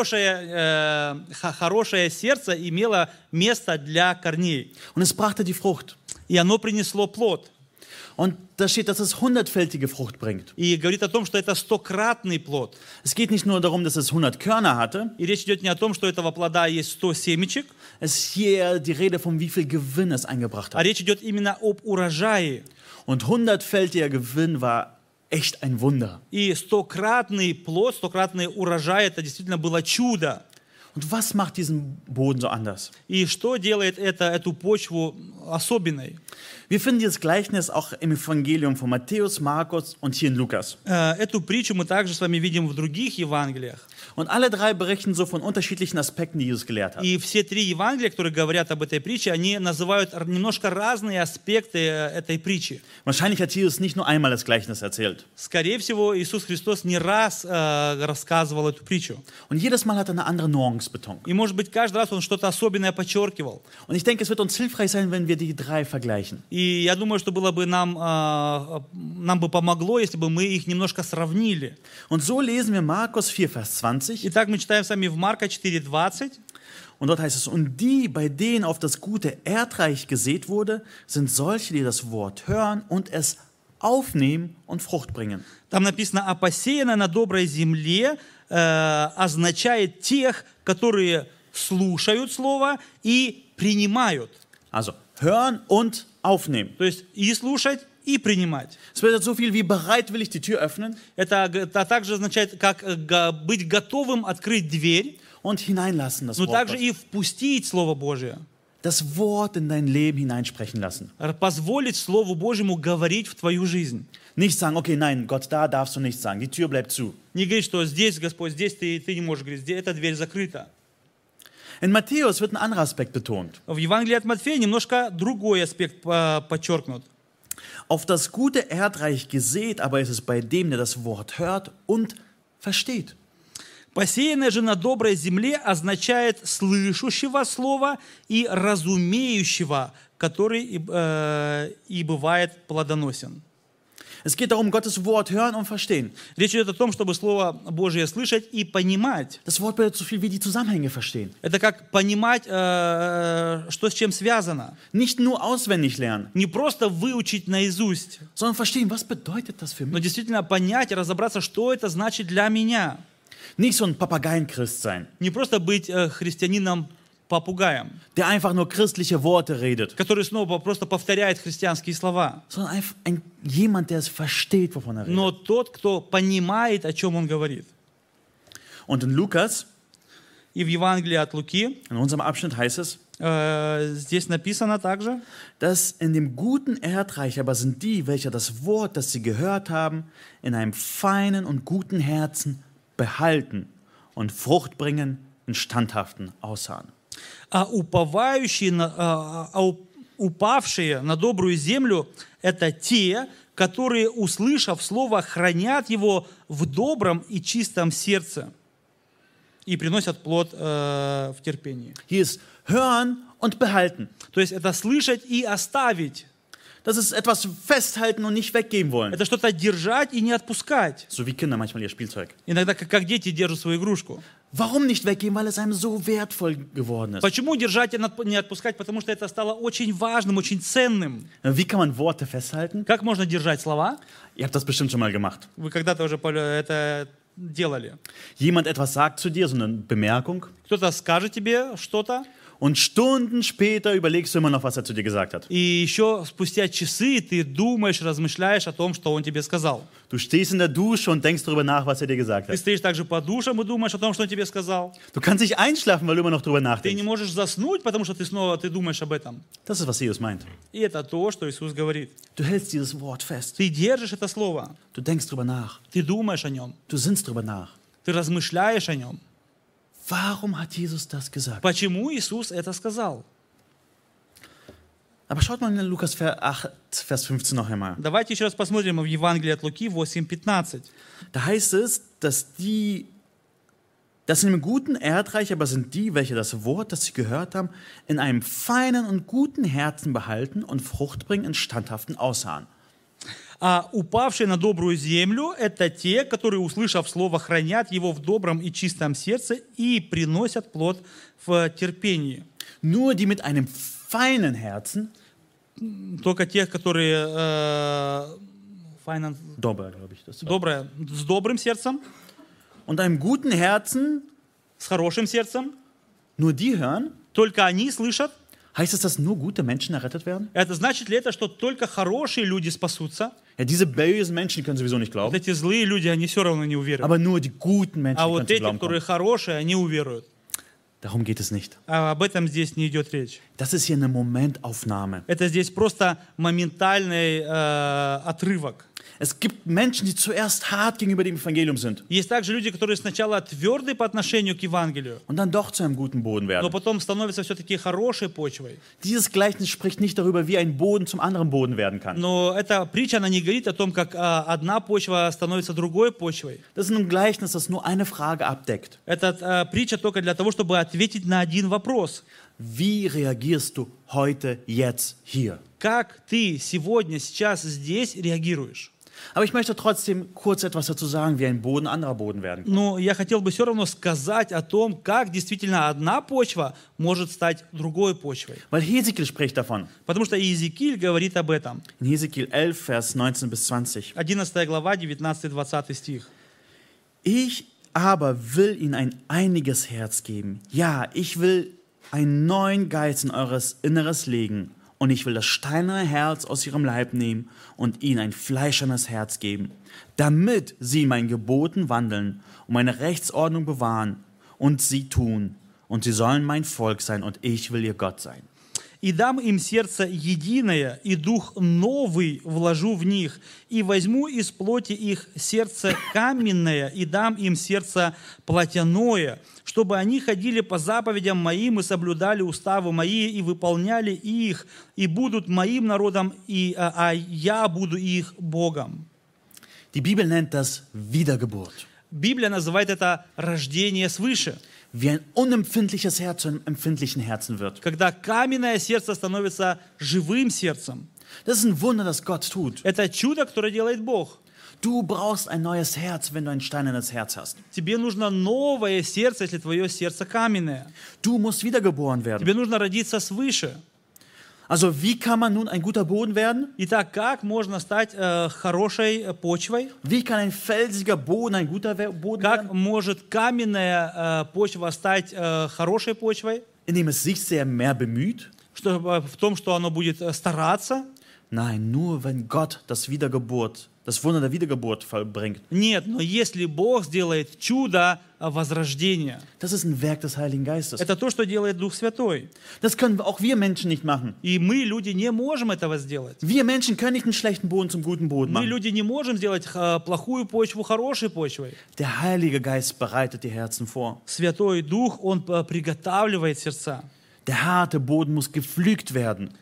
Хорошее сердце имело место для корней. Und es brachte die Frucht. И оно принесло плод. Und da steht, dass es 100-fältige Frucht bringt. И говорит о том, что это стократный плод. Es geht nicht nur darum, dass es 100 Körner hatte. И речь идет не о том, что у этого плода есть 100 семечек, Es ist hier die Rede von wie viel Gewinn es eingebracht а hat. речь идет именно об урожае. Und 100-fältiger Gewinn war echt ein Wunder. И стократный плод, стократный урожай, это действительно было чудо. Und was macht diesen Boden so anders? И что делает эту почву особенной? Wir finden dieses Gleichnis auch im Evangelium von Matthäus, Markus und hier in Lukas. Эту притчу мы также с вами видим в других Евангелиях. Und alle drei berichten so von unterschiedlichen Aspekten, die Jesus gelehrt hat. И все три Евангелия, которые говорят об этой притче, они называют немножко разные аспекты этой притчи. Wahrscheinlich hat Jesus nicht nur einmal das Gleichnis erzählt. Скорее всего, Иисус Христос не раз рассказывал эту притчу. Und jedes Mal hat er eine andere Nuance betont. И, может быть, каждый раз он что-то особенное подчеркивал. Und ich denke, es wird uns hilfreich sein, wenn wir die drei vergleichen. И я думаю, что было бы нам бы помогло, если бы мы их немножко сравнили. Und so lesen wir Markus 4, Vers 20. Итак, мы читаем с вами в Марка 4:20. Und dort heißt es, und die, bei denen auf das gute Erdreich gesät wurde, sind solche, die das Wort hören und es aufnehmen und Frucht bringen. Там написано, а посеянное на доброй земле означает тех, которые слушают слово и принимают. Also hören und aufnehmen. То есть и слушать, и принимать. Es bedeutet so viel wie bereitwillig die Tür öffnen Это также означает, как быть готовым открыть дверь, und hineinlassen das но Wort также Gottes. и впустить Слово Божие. Das Wort in dein Leben hineinsprechen lassen. Позволить Слову Божьему говорить в твою жизнь. Nicht sagen, okay, nein, Gott, da darfst du nichts sagen. Die Tür bleibt zu. Не говорить, что здесь, Господь, здесь ты не можешь говорить, здесь эта дверь закрыта. In Matthäus wird ein anderer Aspekt betont. В Евангелии от Матфея немножко другой аспект подчеркнут. Auf das gute Erdreich gesät, aber ist es bei dem, der das Wort hört und versteht. Посеянное же на доброй земле означает слышащего слова и разумеющего, который и бывает плодоносен. Es geht darum, Gottes Wort hören und verstehen. Речь идет о том, чтобы Слово Божие слышать и понимать. Das Wort bedeutet so viel wie die Zusammenhänge verstehen. Это как понимать, что с чем связано. Nicht nur auswendig lernen, Не просто выучить наизусть, sondern verstehen, was bedeutet das für но mich. действительно понять и разобраться, что это значит для меня. Nicht so ein Papageienchrist sein, Не просто быть христианином-попугаем, der einfach nur christliche Worte redet, который снова просто повторяет христианские слова, sondern einfach jemand, der es versteht, wovon er redet. но тот, кто понимает, о чем он говорит. Und in Lukas, И в Евангелии от Луки in unserem Abschnitt heißt es, здесь написано также, dass in dem guten Erdreich aber sind die, welche das Wort, das sie gehört haben, in einem feinen und guten Herzen behalten und Frucht bringen in standhaften Aussahen. а упавшие на добрую землю – это те, которые, услышав слово, хранят его в добром и чистом сердце и приносят плод в терпении. Hier ist hören und behalten. То есть это слышать и оставить. Das ist etwas festhalten und nicht weggeben wollen. Это что-то держать и не отпускать. So wie Kinder manchmal ihr Spielzeug. Иногда как дети держат свою игрушку. Warum nicht weggeben? Weil es einem so wertvoll geworden ist. Почему держать и не отпускать? Потому что это стало очень важным, очень ценным. Wie kann man Worte festhalten? Как можно держать слова? Ihr habt das bestimmt schon mal gemacht. Вы когда-то уже это делали. Jemand etwas sagt zu dir, so eine Bemerkung, Кто-то скажет тебе что-то, Und Stunden später überlegst du immer noch, was er zu dir gesagt hat. И еще спустя часы ты думаешь, размышляешь о том, что он тебе сказал. Du stehst in der Dusche und denkst darüber nach, was er dir gesagt Ты hat. стоишь также под душем и думаешь о том, что он тебе сказал. Du kannst nicht einschlafen, weil du immer noch darüber Ты не nachdenkst. можешь заснуть, потому что ты думаешь об этом. Das ist, was Jesus meint. И это то, что Иисус говорит. Du hältst dieses Wort fest. Ты держишь это слово, Du denkst darüber nach. ты думаешь о нем, Du sinnst darüber nach. ты размышляешь о нем. Warum hat Jesus das gesagt? Почему Иисус это сказал? Aber schaut mal in Lukas 8, Vers 15 noch einmal. Давайте еще раз посмотрим в Евангелии от Луки 8:15. Da heißt es, das sind im guten Erdreich aber sind die, welche das Wort, das sie gehört haben, in einem feinen und guten Herzen behalten und Frucht bringen in standhaften Ausharren. А упавшие на добрую землю – это те, которые, услышав слово, хранят его в добром и чистом сердце и приносят плод в терпении. Nur die mit einem feinen Herzen, Только те, которые Dober, glaube ich, das с добрым сердцем, und einem guten Herzen, с хорошим сердцем, nur die hören, только они слышат. heißt es, dass nur gute Menschen errettet werden? Это значит ли это, что только хорошие люди спасутся? Ja, diese bösen Menschen, die können sowieso nicht Вот glauben, эти злые люди, они все равно не уверуют. aber nur die guten Menschen А die können вот zum эти, Glauben которые kommen. хорошие, они уверуют. Darum geht es nicht. А об этом здесь не идет речь. Das ist hier eine Momentaufnahme. Это здесь просто моментальный отрывок. Es gibt Menschen, die zuerst hart gegenüber dem Evangelium sind Есть также люди, которые сначала тверды по отношению к Евангелию, und dann doch zu einem guten Boden но werden. потом становятся все-таки хорошей почвой. Dieses Gleichnis spricht nicht darüber, wie ein Boden zum anderen Boden werden kann. Но эта притча, она не говорит о том, как одна почва становится другой почвой. Das ist ein Gleichnis, das nur eine Frage abdeckt. Это притча только для того, чтобы ответить на один вопрос. Wie reagierst du heute, jetzt, hier? Как ты сегодня, сейчас, здесь реагируешь? Aber ich möchte trotzdem kurz etwas dazu sagen, wie ein Boden anderer Boden werden kann. Но я хотел бы все равно сказать о том, как действительно одна почва может стать другой почвой. Weil Hesekiel spricht davon. Потому что Иезекииль говорит об этом. In Hesekiel 11, Vers 19 bis 20. 11 глава, 19-20 стих. Ich aber will ihnen ein einiges Herz geben. Ja, ich will einen neuen Geist in eures Inneres legen. Und ich will das steinerne Herz aus ihrem Leib nehmen und ihnen ein fleischernes Herz geben, damit sie in meinen Geboten wandeln und meine Rechtsordnung bewahren und sie tun. Und sie sollen mein Volk sein und ich will ihr Gott sein. «И дам им сердце единое, и дух новый вложу в них, и возьму из плоти их сердце каменное, и дам им сердце плотяное, чтобы они ходили по заповедям моим и соблюдали уставы мои, и выполняли их, и будут моим народом, а я буду их Богом». Die Bibel nennt das Wiedergeburt. Библия называет это рождение свыше, Wie ein unempfindliches Herz zu einem empfindlichen Herzen wird. когда каменное сердце становится живым сердцем. Das ist ein Wunder, das Gott tut. Это чудо, которое делает Бог. Du brauchst ein neues Herz, wenn du ein steinernes Herz hast. Тебе нужно новое сердце, если твое сердце каменное. Du musst wiedergeboren werden. Тебе нужно родиться свыше. Also wie kann man nun ein guter Boden werden? Итак, как можно стать хорошей почвой? Wie kann ein felsiger Boden ein guter Boden Как werden? может каменная почва стать хорошей почвой? Indem es sich sehr mehr bemüht? В том, что оно будет стараться? Nein, nur wenn Gott das Wunder der Wiedergeburt vollbringt. Нет, но если Бог сделает чудо возрождения, Das ist ein Werk des Heiligen Geistes. это то, что делает Дух Святой. Das können auch wir Menschen nicht machen. И мы, люди, не можем этого сделать. Wir Menschen können nicht einen schlechten Boden zum guten Boden Мы, machen. люди, не можем сделать плохую почву хорошей почвой. Der Heilige Geist bereitet die Herzen vor. Святой Дух, Он приготавливает сердца. Der harte Boden muss gepflügt werden.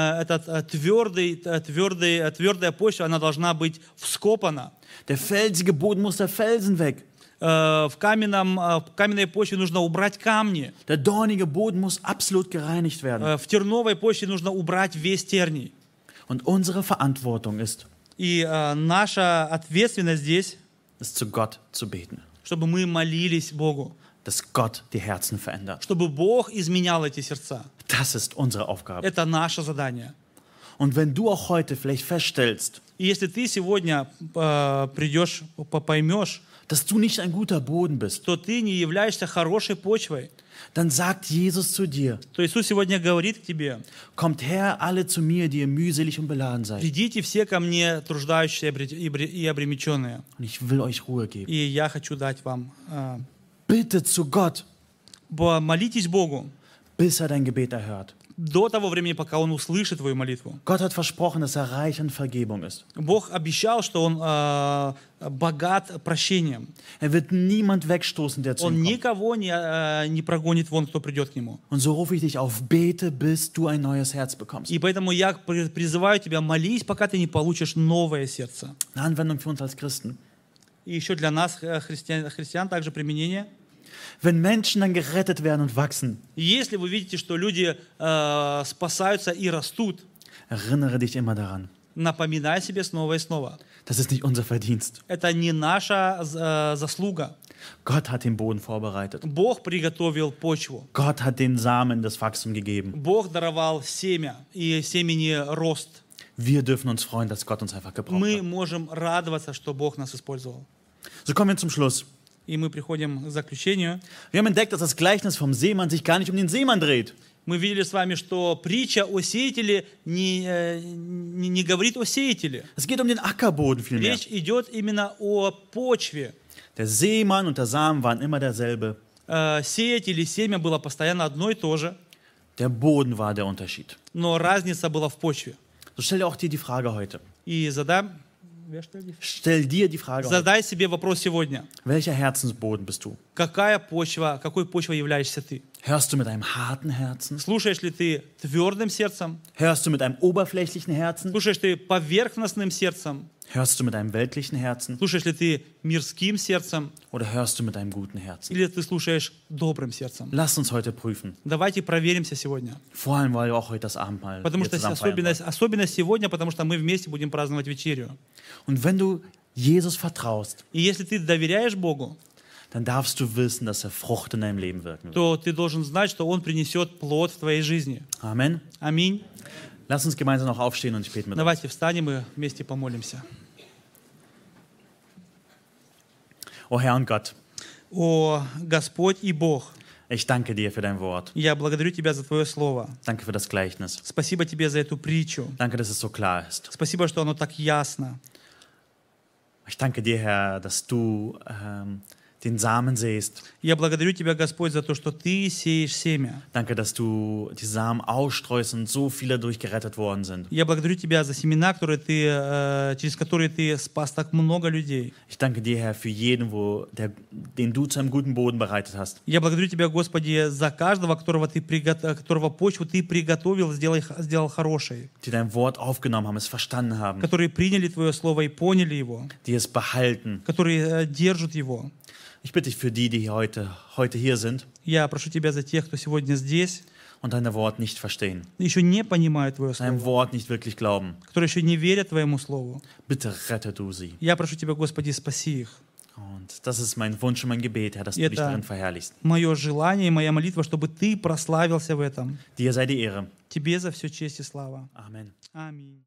Твердая почва, она должна быть вскопана. Der felsige Boden muss der Felsen weg. В каменной почве нужно убрать камни. Der dornige Boden muss absolut gereinigt werden. В терновой почве нужно убрать весь терний. Und unsere Verantwortung ist, И наша ответственность здесь, es zu Gott zu beten. чтобы мы молились Богу, Dass Gott die Herzen verändert. чтобы Бог изменял эти сердца. Das ist unsere Aufgabe. Это наше задание. Und wenn du auch heute vielleicht feststellst, И если ты сегодня придешь, поймешь, dass du nicht ein guter Boden bist, что ты не являешься хорошей почвой, dann sagt Jesus zu dir, то Иисус сегодня говорит к тебе: kommt her alle zu mir, die ihr mühselig und beladen seid, «Придите все ко мне, труждающиеся и обременченные, und ich will euch Ruhe geben. и я хочу дать вам». Bitte zu Gott, Молитесь Богу bis er dein Gebet erhört. до того времени, пока Он услышит твою молитву. Gott hat versprochen, dass er reich an Vergebung ist. Бог обещал, что Он богат прощением. Er wird niemand wegstoßen, der zu Он ihm kommt. никого не прогонит вон, кто придет к Нему. Und so rufe ich dich auf, bete, bis du ein neues Herz bekommst. И поэтому я призываю тебя, молись, пока ты не получишь новое сердце. Eine Anwendung für uns als Christen. И еще для нас, христиан, также применение. Wenn Menschen dann gerettet werden und wachsen, Если вы видите, что люди спасаются и растут, erinnere dich immer daran. напоминай себе снова и снова. Das ist nicht unser Verdienst. Это не наша заслуга. Gott hat den Boden vorbereitet. Бог приготовил почву. Gott hat den Samen das Wachstum gegeben. Bог даровал семя и семени рост. Wir dürfen uns freuen, dass Gott uns einfach gebraucht Мы hat. можем радоваться, что Бог нас использовал. So kommen wir zum Schluss. И мы приходим к заключению. Wir haben entdeckt, dass das Gleichnis vom Seemann sich gar nicht um den Seemann dreht. Мы видели с вами, что притча о сеятеле не говорит о сеятеле. Es geht um den Ackerboden vielmehr. Речь идет именно о почве. Der Seemann und der Samen waren immer derselbe. Сеятель и семя было постоянно одно и то же, Der Boden war der Unterschied. но разница была в почве. So stell dir auch dir die Frage heute. И Stell dir die Frage heute. задай себе вопрос сегодня. Welcher Herzensboden bist du? Какой почвой являешься ты? Hörst du mit einem harten Herzen? Слушаешь ли ты твердым сердцем? Hörst du mit einem oberflächlichen Herzen? Слушаешь ты поверхностным сердцем? Hörst du mit einem weltlichen Herzen? Слушаешь ли ты мирским сердцем? Oder hörst du mit einem guten Herzen? Или ты слушаешь добрым сердцем? Lass uns heute prüfen. Давайте проверимся сегодня. Vor allem, weil wir auch heute das Abendmahl Потому hier что zusammen feiern wollen. особенно сегодня, потому что мы вместе будем праздновать вечерю. Und wenn du Jesus vertraust, И если ты доверяешь Богу, dann darfst du wissen, dass er Frucht in deinem Leben wirken wird. то ты должен знать, что Он принесет плод в твоей жизни. Amen. Аминь. Lass uns gemeinsam noch aufstehen und ich bete mit uns. Давайте встанем и вместе помолимся. O Herr und Gott, О Господь и Бог, ich danke dir für dein Wort. я благодарю Тебя за Твое Слово. Danke für das Gleichnis. Спасибо Тебе за эту притчу. Danke, dass es so klar ist. Спасибо, что оно так ясно. Ich danke dir, Herr, dass du den Samen säst. Я благодарю Тебя, Господь, за то, что Ты сеешь семя. Danke, dass du die Samen ausstreust und so viele dadurch gerettet worden sind. Я благодарю Тебя за семена, через которые Ты спас так много людей. Ich danke dir, Herr, für jeden, den du zu einem guten Boden bereitet hast. Я благодарю Тебя, Господи, за каждого, которого почву Ты приготовил, сделал хорошей, Die dein Wort aufgenommen haben, es verstanden haben, которые приняли Твое Слово и поняли его, die es behalten. которые держат его. Ich bitte dich für die heute hier sind Я прошу Тебя за тех, кто сегодня здесь, und dein Wort nicht verstehen, еще не понимают Твое deinem Слово, Wort nicht wirklich glauben. которые еще не верят Твоему Слову. Bitte rette du sie. Я прошу Тебя, Господи, спаси их. Und das ist mein Wunsch und mein Gebet, Herr, dass du dich Это darin verherrlichst. мое желание и моя молитва, чтобы Ты прославился в этом. Dir sei die Ehre. Тебе за все честь и слава. Amen. Аминь.